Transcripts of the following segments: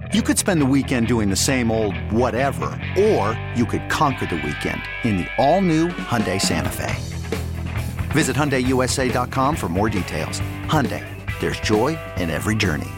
You could spend the weekend doing the same old whatever, or you could conquer the weekend in the all-new Hyundai Santa Fe. Visit HyundaiUSA.com for more details. Hyundai, there's joy in every journey.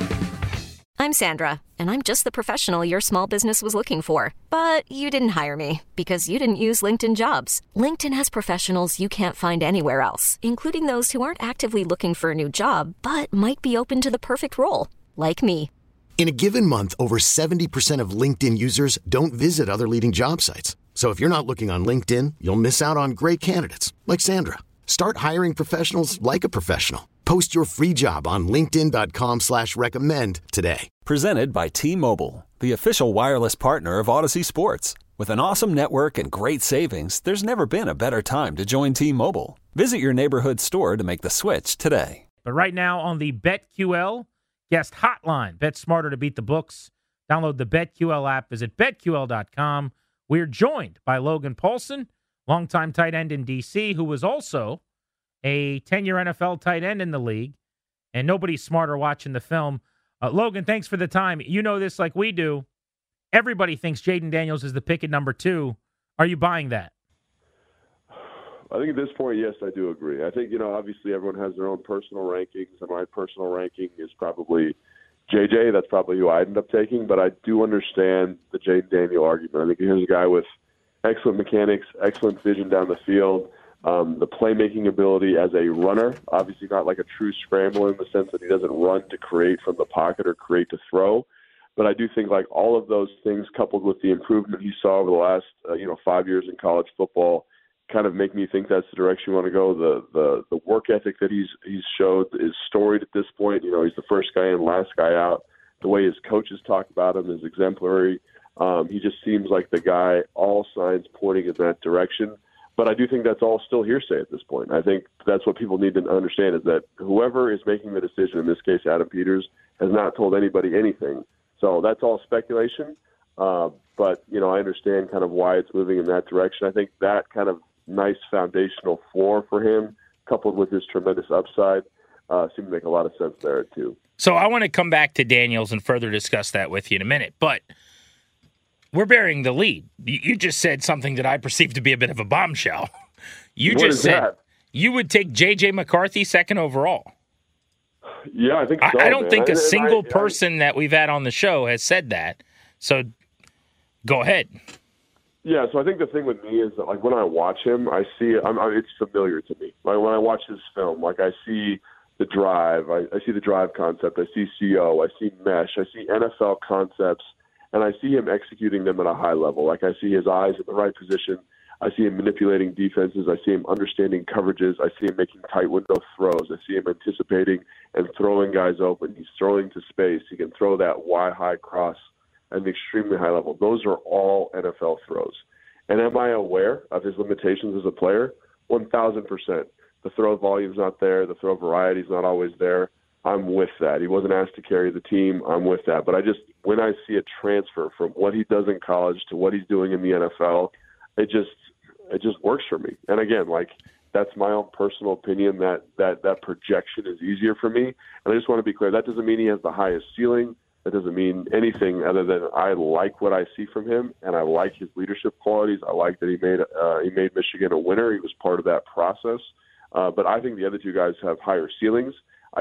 I'm Sandra, and I'm just the professional your small business was looking for. But you didn't hire me because you didn't use LinkedIn Jobs. LinkedIn has professionals you can't find anywhere else, including those who aren't actively looking for a new job, but might be open to the perfect role, like me. In a given month, over 70% of LinkedIn users don't visit other leading job sites. So if you're not looking on LinkedIn, you'll miss out on great candidates like Sandra. Start hiring professionals like a professional. Post your free job on linkedin.com/recommend today. Presented by T-Mobile, the official wireless partner of Odyssey Sports. With an awesome network and great savings, there's never been a better time to join T-Mobile. Visit your neighborhood store to make the switch today. But right now on the BetQL Guest Hotline, bet smarter to beat the books. Download the BetQL app. Visit BetQL.com. We're joined by Logan Paulsen, longtime tight end in D.C., who was also a 10-year NFL tight end in the league, and nobody's smarter watching the film. Logan, thanks for the time. You know this like we do. Everybody thinks Jayden Daniels is the pick at number 2. Are you buying that? I think at this point, yes, I do agree. I think, obviously everyone has their own personal rankings, and my personal ranking is probably JJ. That's probably who I end up taking, but I do understand the Jayden Daniel argument. I think here's a guy with excellent mechanics, excellent vision down the field, the playmaking ability as a runner, obviously not like a true scrambler in the sense that he doesn't run to create from the pocket or create to throw. But I do think like all of those things coupled with the improvement he saw over the last 5 years in college football kind of make me think that's the direction you want to go. The work ethic that he's showed is storied at this point. He's the first guy in, last guy out. The way his coaches talk about him is exemplary. He just seems like the guy, all signs pointing in that direction. But I do think that's all still hearsay at this point. I think that's what people need to understand is that whoever is making the decision, in this case Adam Peters, has not told anybody anything. So that's all speculation. But, I understand kind of why it's moving in that direction. I think that kind of nice foundational floor for him, coupled with his tremendous upside, seem to make a lot of sense there, too. So I want to come back to Daniels and further discuss that with you in a minute. But we're bearing the lead. You just said something that I perceive to be a bit of a bombshell. You What just is said that? you would take J.J. McCarthy second overall. Yeah, I think so. I don't man. think a single I person that we've had on the show has said that. So go ahead. Yeah, so I think the thing with me is that, like, when I watch him, I see it's familiar to me. Like, when I watch his film, like, I see the drive, I see the drive concept, I see CO, I see mesh, I see NFL concepts, and I see him executing them at a high level. Like, I see his eyes in the right position. I see him manipulating defenses. I see him understanding coverages. I see him making tight window throws. I see him anticipating and throwing guys open. He's throwing to space. He can throw that Y-high cross at an extremely high level. Those are all NFL throws. And am I aware of his limitations as a player? 1,000%. The throw volume's not there. The throw variety's not always there. I'm with that. He wasn't asked to carry the team. I'm with that. But when I see a transfer from what he does in college to what he's doing in the NFL, it just works for me. And again, like, that's my own personal opinion that projection is easier for me. And I just want to be clear, that doesn't mean he has the highest ceiling. That doesn't mean anything other than I like what I see from him, and I like his leadership qualities. I like that he made Michigan a winner. He was part of that process. But I think the other two guys have higher ceilings.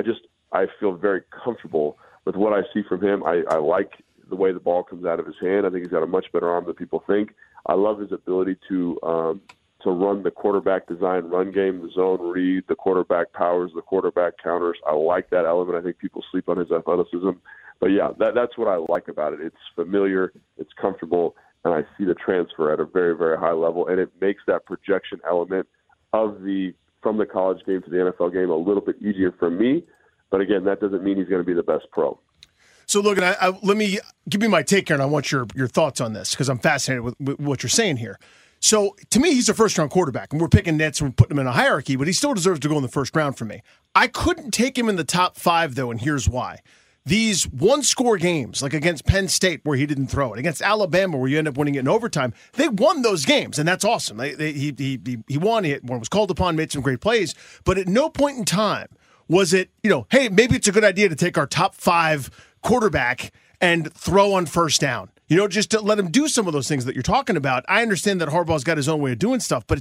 I feel very comfortable with what I see from him. I like the way the ball comes out of his hand. I think he's got a much better arm than people think. I love his ability to run the quarterback design run game, the zone read, the quarterback powers, the quarterback counters. I like that element. I think people sleep on his athleticism. But, yeah, that's what I like about it. It's familiar, it's comfortable, and I see the transfer at a very, very high level. And it makes that projection element from the college game to the NFL game a little bit easier for me. But, again, that doesn't mean he's going to be the best pro. So, Logan, let me give you my take here, and I want your thoughts on this because I'm fascinated with what you're saying here. So, to me, he's a first-round quarterback, and we're picking nits and we're putting him in a hierarchy, but he still deserves to go in the first round for me. I couldn't take him in the top 5, though, and here's why. These one-score games, like against Penn State where he didn't throw it, against Alabama where you end up winning it in overtime, they won those games, and that's awesome. He won. He was called upon, made some great plays, but at no point in time was it, hey, maybe it's a good idea to take our top 5 quarterback and throw on first down. Just to let him do some of those things that you're talking about. I understand that Harbaugh's got his own way of doing stuff, but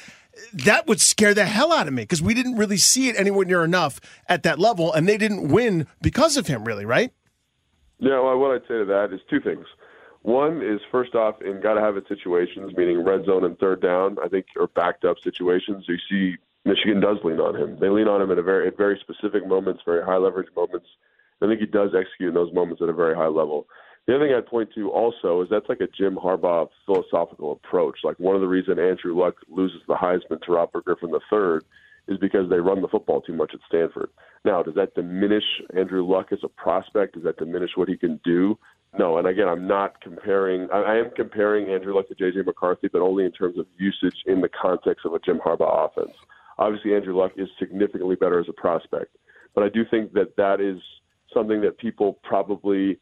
that would scare the hell out of me because we didn't really see it anywhere near enough at that level, and they didn't win because of him, really, right? Yeah, well, what I'd say to that is two things. One is, first off, in got-to-have-it situations, meaning red zone and third down, I think, are backed-up situations. You see Michigan does lean on him. They lean on him at very specific moments, very high-leverage moments. I think he does execute in those moments at a very high level. The other thing I'd point to also is that's like a Jim Harbaugh philosophical approach. Like one of the reasons Andrew Luck loses the Heisman to Robert Griffin III is because they run the football too much at Stanford. Now, does that diminish Andrew Luck as a prospect? Does that diminish what he can do? No, and again, I'm not comparing. I am comparing Andrew Luck to J.J. McCarthy, but only in terms of usage in the context of a Jim Harbaugh offense. Obviously, Andrew Luck is significantly better as a prospect, but I do think that is something that people probably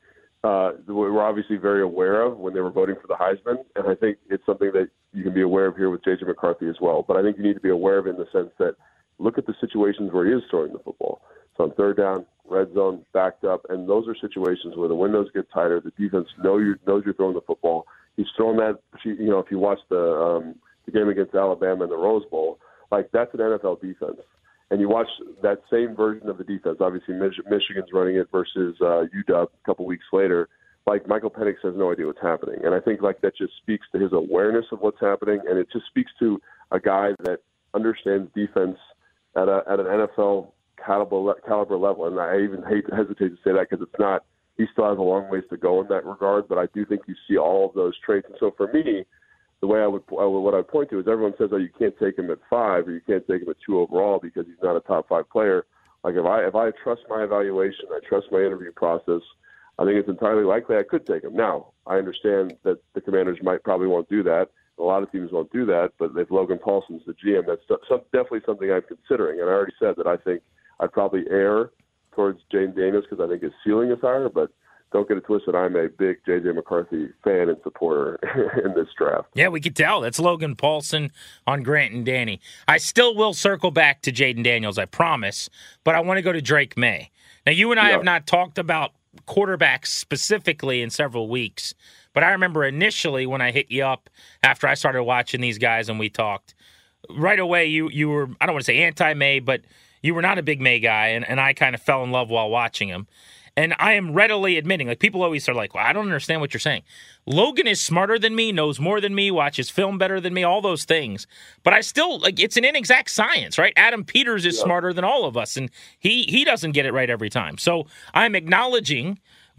were obviously very aware of when they were voting for the Heisman, and I think it's something that you can be aware of here with J.J. McCarthy as well. But I think you need to be aware of it in the sense that look at the situations where he is throwing the football. So on third down, red zone, backed up, and those are situations where the windows get tighter. The defense knows you're throwing the football. He's thrown that. If you watch the game against Alabama in the Rose Bowl, like that's an NFL defense. And you watch that same version of the defense. Obviously, Michigan's running it versus UW a couple weeks later. Like Michael Penix has no idea what's happening, and I think like that just speaks to his awareness of what's happening, and it just speaks to a guy that understands defense at an NFL caliber level. And I even hesitate to say that because it's not. He still has a long ways to go in that regard, but I do think you see all of those traits. And so for me, the way what I would point to is everyone says, oh, you can't take him at 5 or you can't take him at 2 overall because he's not a top 5 player. Like if I trust my evaluation, I trust my interview process, I think it's entirely likely I could take him. Now, I understand that the Commanders probably won't do that. A lot of teams won't do that, but if Logan Paulson's the GM, that's definitely something I'm considering. And I already said that I think I'd probably err towards Jane Daniels because I think his ceiling is higher, but don't get it twisted. I'm a big J.J. McCarthy fan and supporter in this draft. Yeah, we could tell. That's Logan Paulson on Grant and Danny. I still will circle back to Jaden Daniels, I promise, but I want to go to Drake May. Now, you and I have not talked about quarterbacks specifically in several weeks, but I remember initially when I hit you up after I started watching these guys and we talked, right away you were, I don't want to say anti-May, but you were not a big May guy, and I kind of fell in love while watching him. And I am readily admitting, like people always are like, well, I don't understand what you're saying. Logan is smarter than me, knows more than me, watches film better than me, all those things. But I still, like, it's an inexact science, right? Adam Peters is smarter than all of us, and he doesn't get it right every time. So I'm acknowledging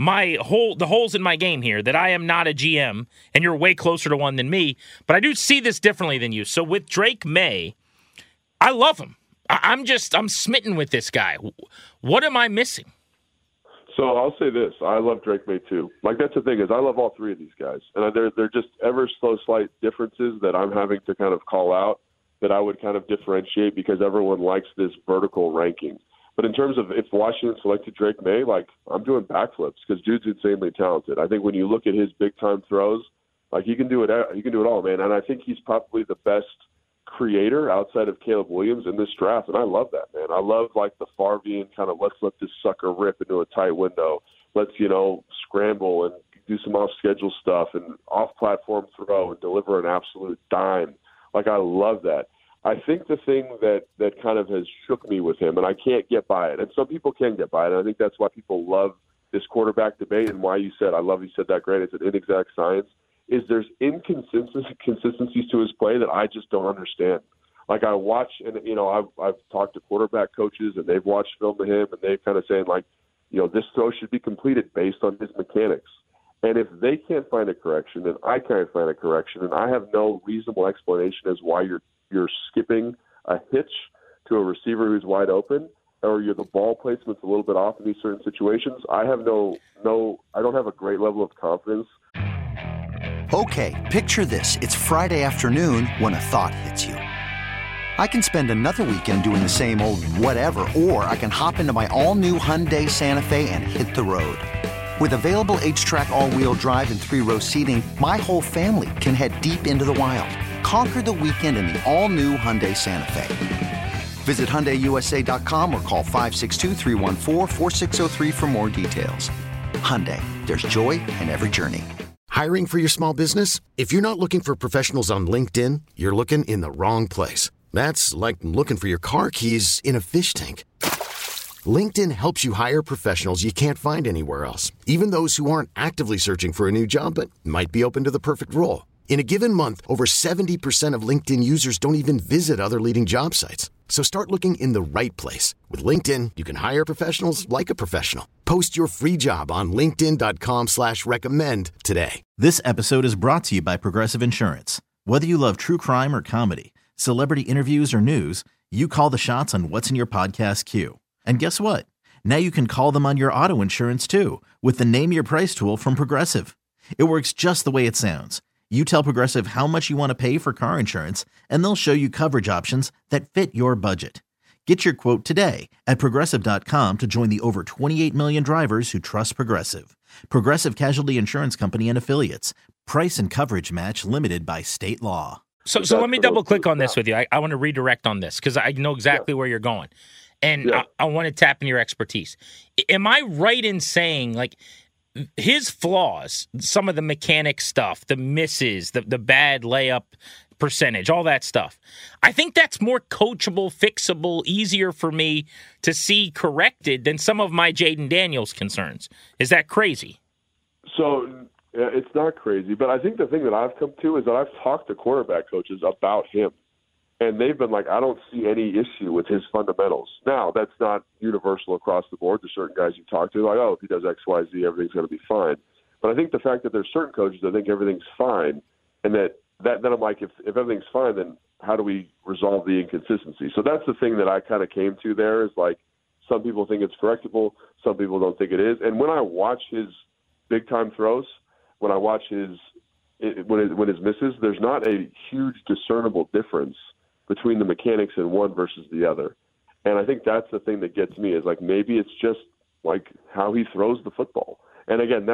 the holes in my game here, that I am not a GM, and you're way closer to one than me. But I do see this differently than you. So with Drake May, I love him. I'm smitten with this guy. What am I missing? So I'll say this. I love Drake May too. Like that's the thing is I love all three of these guys. And they're just ever so slight differences that I'm having to kind of call out that I would kind of differentiate because everyone likes this vertical ranking. But in terms of if Washington selected Drake May, like I'm doing backflips because dude's insanely talented. I think when you look at his big time throws, like he can do it all, man. And I think he's probably the best creator outside of Caleb Williams in this draft, and I love that, man. I love like the Favrean kind of let's let this sucker rip into a tight window. Let's, scramble and do some off-schedule stuff and off-platform throw and deliver an absolute dime. Like I love that. I think the thing that kind of has shook me with him, and I can't get by it, and some people can get by it, and I think that's why people love this quarterback debate and why you said that great. It's an inexact science. Is there's inconsistencies to his play that I just don't understand. Like I watch, and I've talked to quarterback coaches, and they've watched film of him, and they're kind of saying like, this throw should be completed based on his mechanics. And if they can't find a correction, and I can't find a correction, and I have no reasonable explanation as why you're skipping a hitch to a receiver who's wide open, or the ball placement's a little bit off in these certain situations, I have I don't have a great level of confidence. Okay, picture this. It's Friday afternoon when a thought hits you. I can spend another weekend doing the same old whatever, or I can hop into my all-new Hyundai Santa Fe and hit the road. With available H-Track all-wheel drive and 3-row seating, my whole family can head deep into the wild. Conquer the weekend in the all-new Hyundai Santa Fe. Visit HyundaiUSA.com or call 562-314-4603 for more details. Hyundai, there's joy in every journey. Hiring for your small business? If you're not looking for professionals on LinkedIn, you're looking in the wrong place. That's like looking for your car keys in a fish tank. LinkedIn helps you hire professionals you can't find anywhere else, even those who aren't actively searching for a new job but might be open to the perfect role. In a given month, over 70% of LinkedIn users don't even visit other leading job sites. So start looking in the right place. With LinkedIn, you can hire professionals like a professional. Post your free job on linkedin.com/recommend today. This episode is brought to you by Progressive Insurance. Whether you love true crime or comedy, celebrity interviews or news, you call the shots on what's in your podcast queue. And guess what? Now you can call them on your auto insurance too with the Name Your Price tool from Progressive. It works just the way it sounds. You tell Progressive how much you want to pay for car insurance, and they'll show you coverage options that fit your budget. Get your quote today at Progressive.com to join the over 28 million drivers who trust Progressive. Progressive Casualty Insurance Company and Affiliates. Price and coverage match limited by state law. So let me double click on this with you. I want to redirect on this because I know exactly where you're going. And I want to tap into your expertise. Am I right in saying, like, his flaws, some of the mechanic stuff, the misses, the bad layup percentage, all that stuff, I think that's more coachable, fixable, easier for me to see corrected than some of my Jaden Daniels concerns. Is that crazy? So it's not crazy, but I think the thing that I've come to is that I've talked to quarterback coaches about him, and they've been like, I don't see any issue with his fundamentals. Now, that's not universal across the board. There's certain guys you talk to, like, oh, if he does X, Y, Z, everything's going to be fine. But I think the fact that there's certain coaches that think everything's fine, and then I'm like, if everything's fine, then how do we resolve the inconsistency? So that's the thing that I kind of came to there is, like, some people think it's correctable, some people don't think it is. And when I watch his big-time throws, when I watch his misses, there's not a huge discernible difference between the mechanics in one versus the other. And I think that's the thing that gets me is, like, maybe it's just like how he throws the football. And again,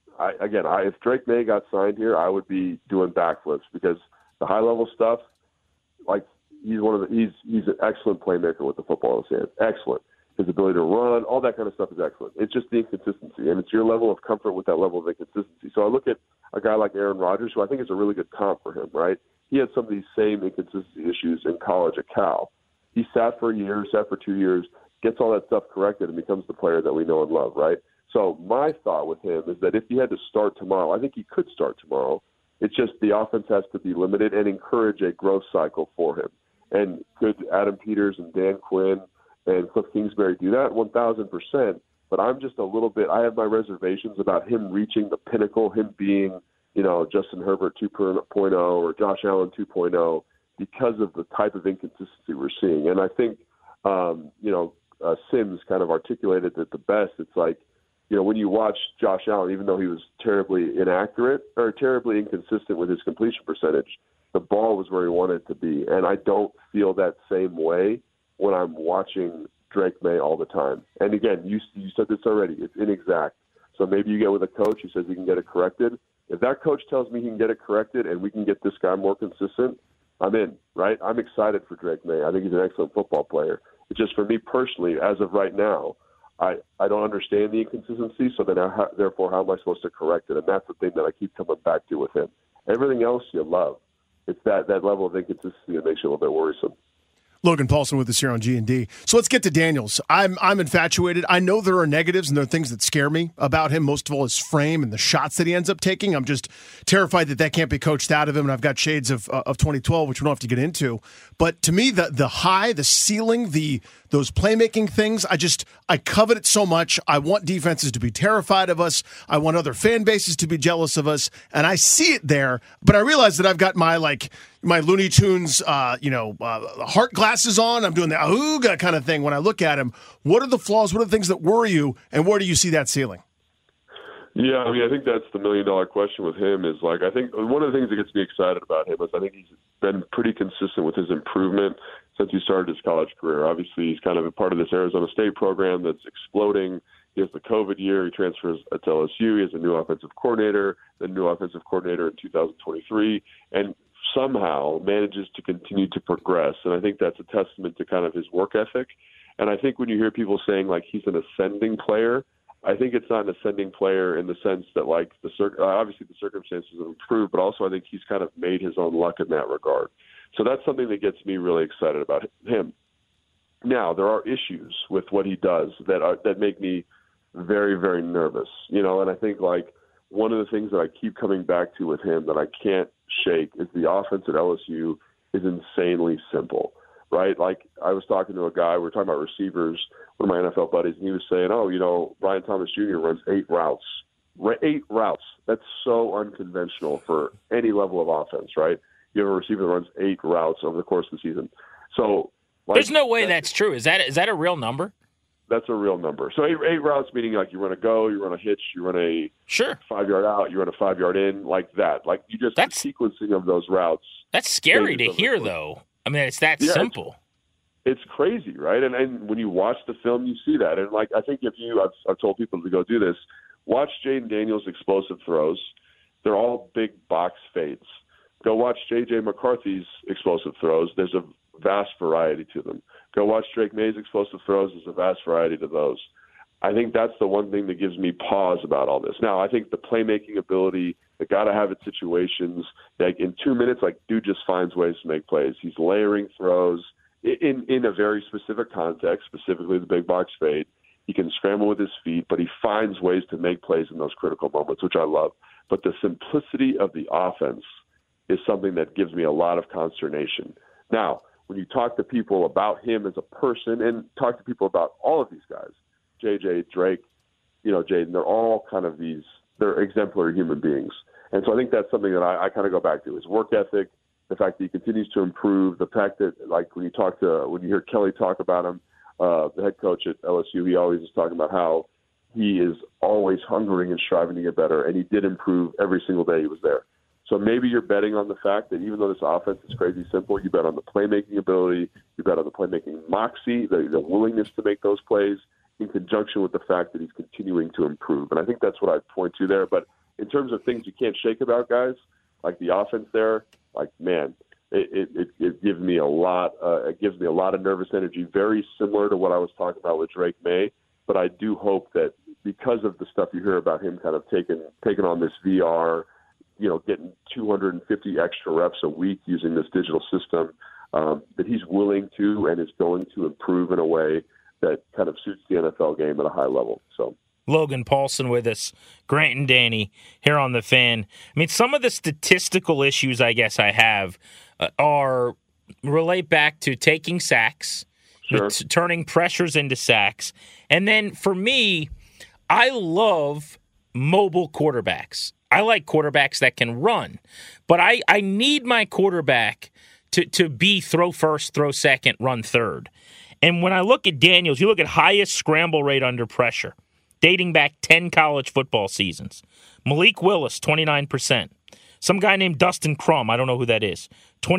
if Drake May got signed here, I would be doing backflips because the high level stuff, like, he's an excellent playmaker with the ball in his hand. Excellent. His ability to run, all that kind of stuff is excellent. It's just the inconsistency, and it's your level of comfort with that level of inconsistency. So I look at a guy like Aaron Rodgers, who I think is a really good comp for him, right? He had some of these same inconsistency issues in college at Cal. He sat for a year, sat for 2 years, gets all that stuff corrected, and becomes the player that we know and love, right? So my thought with him is that if he had to start tomorrow, I think he could start tomorrow. It's just the offense has to be limited and encourage a growth cycle for him. And could Adam Peters and Dan Quinn and Cliff Kingsbury do that? 1,000%. But I'm just a little bit – I have my reservations about him reaching the pinnacle, him being – Justin Herbert 2.0 or Josh Allen 2.0 because of the type of inconsistency we're seeing. And I think, Sims kind of articulated it the best. It's like, when you watch Josh Allen, even though he was terribly inaccurate or terribly inconsistent with his completion percentage, the ball was where he wanted it to be. And I don't feel that same way when I'm watching Drake May all the time. And again, you said this already. It's inexact. So maybe you get with a coach who says he can get it corrected. If that coach tells me he can get it corrected and we can get this guy more consistent, I'm in, right? I'm excited for Drake May. I think he's an excellent football player. It's just for me personally, as of right now, I don't understand the inconsistency, so then therefore how am I supposed to correct it? And that's the thing that I keep coming back to with him. Everything else you love. It's that level of inconsistency that makes you a little bit worrisome. Logan Paulson with us here on G&D. So let's get to Daniels. I'm infatuated. I know there are negatives and there are things that scare me about him. Most of all, his frame and the shots that he ends up taking. I'm just terrified that can't be coached out of him. And I've got shades of 2012, which we don't have to get into. But to me, the high, the ceiling, those playmaking things, I covet it so much. I want defenses to be terrified of us. I want other fan bases to be jealous of us. And I see it there, but I realize that I've got my Looney Tunes, heart glasses on. I'm doing the ahooga kind of thing when I look at him. What are the flaws? What are the things that worry you? And where do you see that ceiling? Yeah, I think that's the million-dollar question with him is, like, I think one of the things that gets me excited about him is I think he's been pretty consistent with his improvement since he started his college career. Obviously, he's kind of a part of this Arizona State program that's exploding. He has the COVID year. He transfers to LSU. He has a new offensive coordinator, in 2023, and somehow manages to continue to progress. And I think that's a testament to kind of his work ethic. And I think when you hear people saying, like, he's an ascending player, I think it's not an ascending player in the sense that, like, obviously the circumstances have improved, but also I think he's kind of made his own luck in that regard. So that's something that gets me really excited about him. Now, there are issues with what he does that make me very, very nervous, you know, and I think, like, one of the things that I keep coming back to with him that I can't shake is the offense at LSU is insanely simple, right? Like, I was talking to a guy, we were talking about receivers, one of my NFL buddies, and he was saying, oh, you know, Brian Thomas Jr. runs 8 routes. 8 routes. That's so unconventional for any level of offense, right? You have a receiver that runs 8 routes over the course of the season. So, like, there's no way that's true. Is that a real number? That's a real number. So 8 routes, meaning like you run a go, you run a hitch, you run a 5-yard out, you run a 5-yard in, like that. Like, you just, the sequencing of those routes. That's scary to hear, though. I mean, it's that simple. It's crazy, right? And when you watch the film, you see that. And, like, I think I've told people to go do this, watch Jaden Daniels' explosive throws. They're all big box fades. Go watch J.J. McCarthy's explosive throws. There's a vast variety to them. Go watch Drake May's explosive throws. There's a vast variety to those. I think that's the one thing that gives me pause about all this. Now, I think the playmaking ability, the got-to-have-it situations, like in 2 minutes, like, dude just finds ways to make plays. He's layering throws in a very specific context, specifically the big box fade. He can scramble with his feet, but he finds ways to make plays in those critical moments, which I love. But the simplicity of the offense is something that gives me a lot of consternation. Now, when you talk to people about him as a person and talk to people about all of these guys, JJ, Drake, you know, Jaden, they're all kind of they're exemplary human beings. And so I think that's something that I kind of go back to, is work ethic, the fact that he continues to improve, the fact that, like, when you hear Kelly talk about him, the head coach at LSU, he always is talking about how he is always hungering and striving to get better, and he did improve every single day he was there. So maybe you're betting on the fact that even though this offense is crazy simple, you bet on the playmaking ability, you bet on the playmaking moxie, the willingness to make those plays, in conjunction with the fact that he's continuing to improve. And I think that's what I'd point to there. But in terms of things you can't shake about, guys, like the offense there, like, man, it gives me a lot. It gives me a lot of nervous energy, very similar to what I was talking about with Drake May. But I do hope that because of the stuff you hear about him kind of taking on this VR, you know, getting 250 extra reps a week using this digital system, that he's willing to and is going to improve in a way that kind of suits the NFL game at a high level. So, Logan Paulsen with us, Grant and Danny here on The Fan. I mean, some of the statistical issues I guess I have relate back to taking sacks, turning pressures into sacks. And then for me, I love mobile quarterbacks. I like quarterbacks that can run, but I need my quarterback to be throw first, throw second, run third. And when I look at Daniels, you look at highest scramble rate under pressure, dating back 10 college football seasons. Malik Willis, 29%. Some guy named Dustin Crum, I don't know who that is,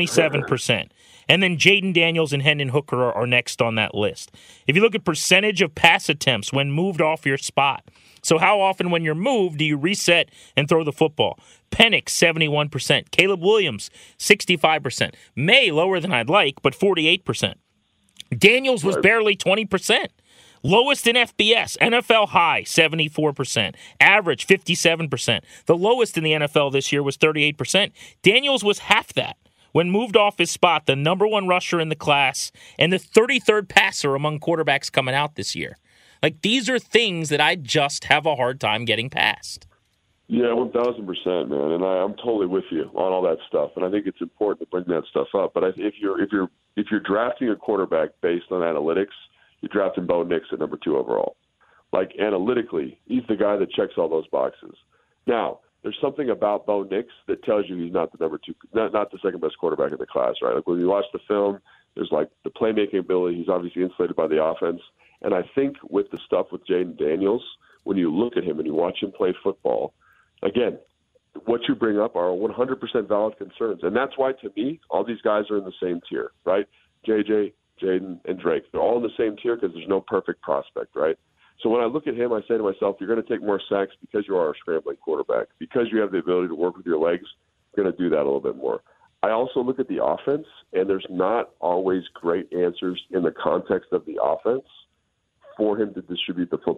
27%. And then Jaden Daniels and Hendon Hooker are next on that list. If you look at percentage of pass attempts when moved off your spot, so how often when you're moved do you reset and throw the football? Penix, 71%. Caleb Williams, 65%. May, lower than I'd like, but 48%. Daniels was barely 20%. Lowest in FBS, NFL high, 74%. Average, 57%. The lowest in the NFL this year was 38%. Daniels was half that. When moved off his spot, the number one rusher in the class and the 33rd passer among quarterbacks coming out this year. Like, these are things that I just have a hard time getting past. Yeah, 1,000%, man, and I'm totally with you on all that stuff, and I think it's important to bring that stuff up. But if you're drafting a quarterback based on analytics, you're drafting Bo Nix at number 2 overall. Like, analytically, he's the guy that checks all those boxes. Now, there's something about Bo Nix that tells you he's not the number 2, not the second best quarterback in the class, right? Like, when you watch the film, there's like the playmaking ability. He's obviously insulated by the offense, and I think with the stuff with Jaden Daniels, when you look at him and you watch him play football, again, what you bring up are 100% valid concerns. And that's why, to me, all these guys are in the same tier, right? JJ, Jaden, and Drake. They're all in the same tier because there's no perfect prospect, right? So when I look at him, I say to myself, you're going to take more sacks because you are a scrambling quarterback. Because you have the ability to work with your legs, you're going to do that a little bit more. I also look at the offense, and there's not always great answers in the context of the offense for him to distribute the football.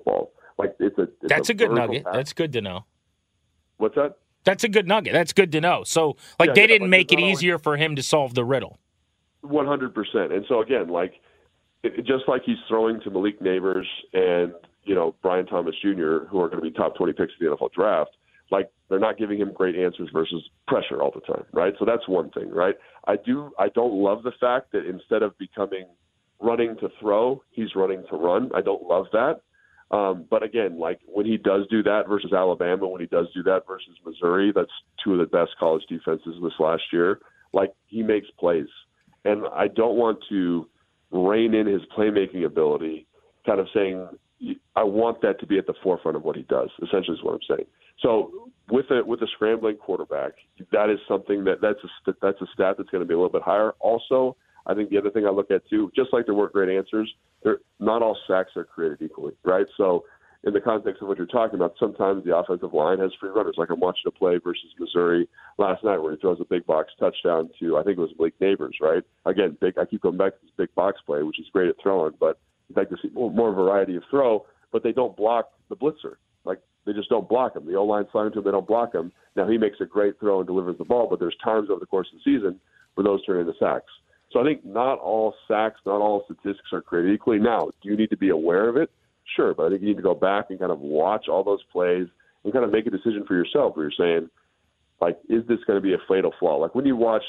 Like That's a good nugget. pass. That's good to know. What's that? That's a good nugget. That's good to know. So, they didn't make it easier for him to solve the riddle. 100%. And so, again, just like he's throwing to Malik Neighbors and, Brian Thomas Jr., who are going to be top 20 picks in the NFL draft, they're not giving him great answers versus pressure all the time, right? So that's one thing, right? I don't love the fact that instead of becoming running to throw, he's running to run. I don't love that. But again, when he does do that versus Alabama, when he does do that versus Missouri, that's two of the best college defenses this last year. He makes plays. And I don't want to rein in his playmaking ability, kind of saying, I want that to be at the forefront of what he does, essentially is what I'm saying. So with a scrambling quarterback, that is something that's a stat that's going to be a little bit higher. Also, I think the other thing I look at too, just like there weren't great answers, not all sacks are created equally, right? So in the context of what you're talking about, sometimes the offensive line has free runners. I'm watching a play versus Missouri last night where he throws a big box touchdown to, I think it was Malik Neighbors, right? Again, I keep going back to this big box play, which is great at throwing, but you'd like to see more variety of throw, but they don't block the blitzer. They just don't block him. The O-line slide to him, they don't block him. Now, he makes a great throw and delivers the ball, but there's times over the course of the season where those turn into sacks. So I think not all sacks, not all statistics are created equally. Now, do you need to be aware of it? Sure, but I think you need to go back and kind of watch all those plays and kind of make a decision for yourself where you're saying, is this going to be a fatal flaw? When you watched,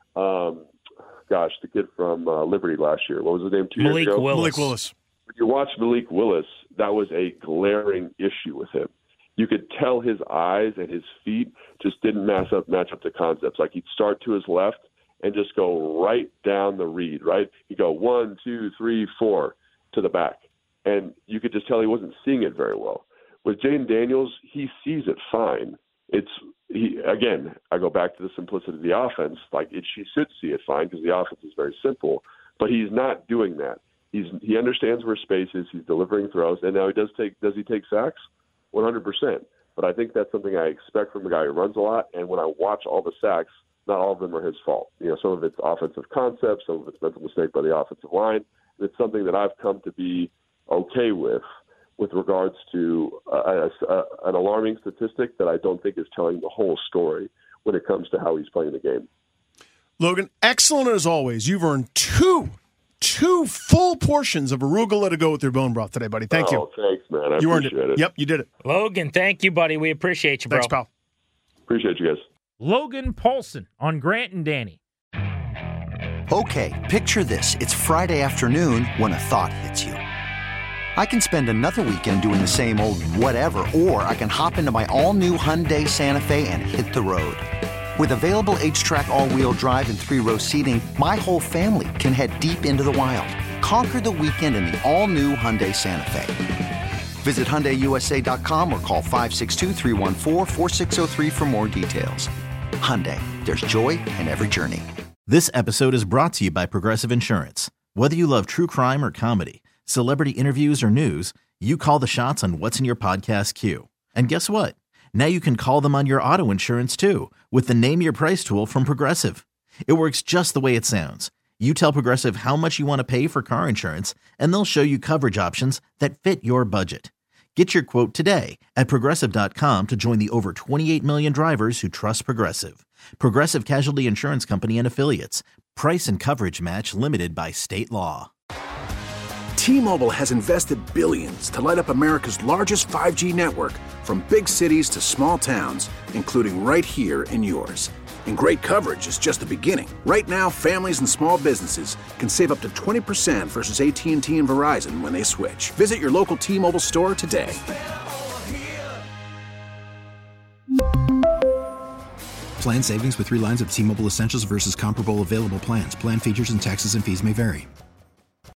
the kid from Liberty last year, what was his name 2 years ago? Malik Willis. When you watched Malik Willis, that was a glaring issue with him. You could tell his eyes and his feet just didn't match up to concepts. He'd start to his left and just go right down the read, right? He'd go 1, 2, 3, 4 to the back. And you could just tell he wasn't seeing it very well. With Jayden Daniels, he sees it fine. Again, I go back to the simplicity of the offense. She should see it fine because the offense is very simple, but he's not doing that. He understands where space is. He's delivering throws, and now does he take sacks? 100%. But I think that's something I expect from a guy who runs a lot. And when I watch all the sacks, not all of them are his fault. Some of it's offensive concepts, some of it's mental mistake by the offensive line. It's something that I've come to be okay with regards to an alarming statistic that I don't think is telling the whole story when it comes to how he's playing the game. Logan, excellent as always. You've earned two full portions of arugula to go with your bone broth today, buddy. Thank you. Oh, thanks, man. I you appreciate earned it. Yep, you did it. Logan, thank you, buddy. We appreciate you, bro. Thanks, pal. Appreciate you guys. Logan Paulsen on Grant and Danny. Okay, picture this. It's Friday afternoon when a thought hits you. I can spend another weekend doing the same old whatever, or I can hop into my all-new Hyundai Santa Fe and hit the road. With available H-Track all-wheel drive and 3-row seating, my whole family can head deep into the wild. Conquer the weekend in the all-new Hyundai Santa Fe. Visit HyundaiUSA.com or call 562-314-4603 for more details. Hyundai, there's joy in every journey. This episode is brought to you by Progressive Insurance. Whether you love true crime or comedy, celebrity interviews or news, you call the shots on what's in your podcast queue. And guess what? Now you can call them on your auto insurance too with the Name Your Price tool from Progressive. It works just the way it sounds. You tell Progressive how much you want to pay for car insurance, and they'll show you coverage options that fit your budget. Get your quote today at Progressive.com to join the over 28 million drivers who trust Progressive. Progressive Casualty Insurance Company and Affiliates. Price and coverage match limited by state law. T-Mobile has invested billions to light up America's largest 5G network, from big cities to small towns, including right here in yours. And great coverage is just the beginning. Right now, families and small businesses can save up to 20% versus AT&T and Verizon when they switch. Visit your local T-Mobile store today. Plan savings with 3 lines of T-Mobile Essentials versus comparable available plans. Plan features and taxes and fees may vary.